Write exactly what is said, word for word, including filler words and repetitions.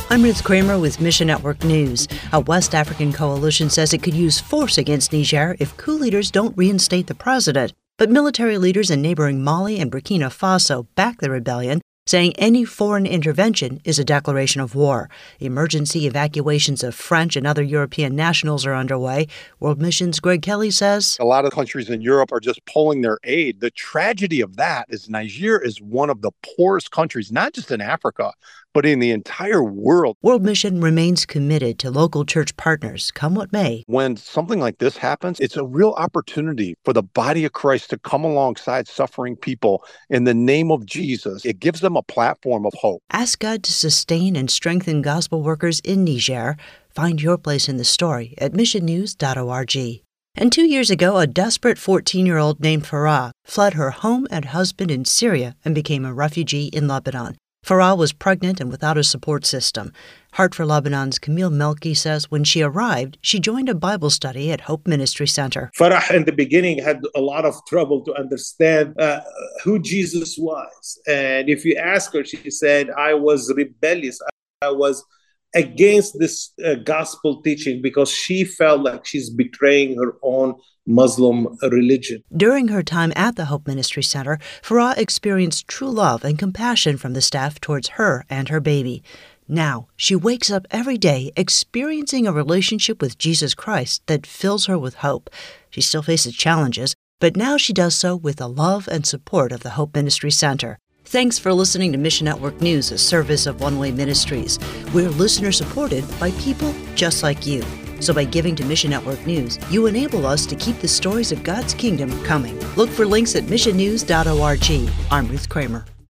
I'm Ruth Kramer with Mission Network News. A West African coalition says it could use force against Niger if coup leaders don't reinstate the president. But military leaders in neighboring Mali and Burkina Faso back the rebellion, saying any foreign intervention is a declaration of war. Emergency evacuations of French and other European nationals are underway. World Mission's Greg Kelly says a lot of countries in Europe are just pulling their aid. The tragedy of that is Niger is one of the poorest countries, not just in Africa, but in the entire world. World Mission remains committed to local church partners, come what may. When something like this happens, it's a real opportunity for the body of Christ to come alongside suffering people in the name of Jesus. It gives them a platform of hope. Ask God to sustain and strengthen gospel workers in Niger. Find your place in the story at mission news dot org. And two years ago, a desperate fourteen-year-old named Farah fled her home and husband in Syria and became a refugee in Lebanon. Farah was pregnant and without a support system. Heart for Lebanon's Camille Melki says when she arrived, she joined a Bible study at Hope Ministry Center. Farah in the beginning had a lot of trouble to understand uh, who Jesus was. And if you ask her, she said, I was rebellious. I was against this uh, gospel teaching because she felt like she's betraying her own Muslim religion. During her time at the Hope Ministry Center, Farah experienced true love and compassion from the staff towards her and her baby. Now, she wakes up every day experiencing a relationship with Jesus Christ that fills her with hope. She still faces challenges, but now she does so with the love and support of the Hope Ministry Center. Thanks for listening to Mission Network News, a service of One Way Ministries. We're listener-supported by people just like you. So by giving to Mission Network News, you enable us to keep the stories of God's kingdom coming. Look for links at mission news dot org. I'm Ruth Kramer.